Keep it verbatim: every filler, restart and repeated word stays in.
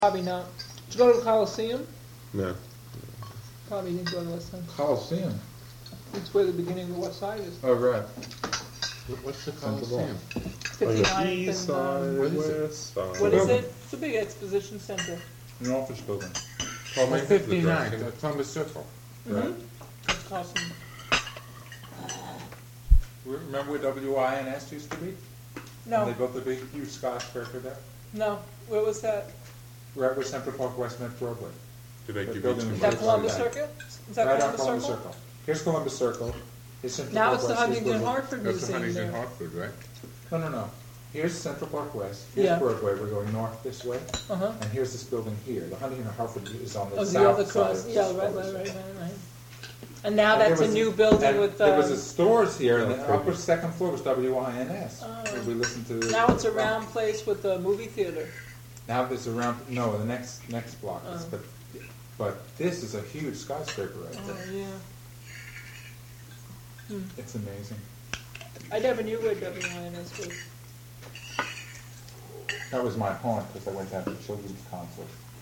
Probably not. Did you go to the Coliseum? No. Probably didn't go to West Side. Coliseum. It's where the beginning of the West Side is. Oh, right. What's the Central Coliseum? On the fifty-ninth east and, side, um, What is it? west side. what is Building. it? It's a big exposition center. An office building. Oh, Maybe fifty-nine, the the Columbus Circle. Right. Mhm. It's Coliseum. Remember where W I N S used to be? And No, they built a big, huge skyscraper there? no. Where was that? Right where Central Park West met Broadway. Did they The give you building too is Is much? that Columbus Circuit? Is that Right on Columbus Columbus Circle? Circle. Here's Columbus Circle. Here's Central Now Park it's the West. Here's Huntington Broadway. Hartford That's the Museum Huntington there. Hartford, right? No, no, no. Here's Central Park West. Here's Yeah. Broadway. We're going north this way. Uh-huh. And here's this building here. The Huntington Hartford is on the Oh, south the other side. cross, of yeah, this right, right, building. right, right, right. And now And there that's a was new building and with, There was a um, stores here, and Oh, the pretty. upper second floor was W I N S. Oh. Where we listened to. now it's a round place with a movie theater. Now there's around, no, the next, next block is, Oh. but, but this is a huge skyscraper right Oh, there. yeah. Hmm. It's amazing. I never knew where W I N S was. That was my haunt, because I went down to children's concert.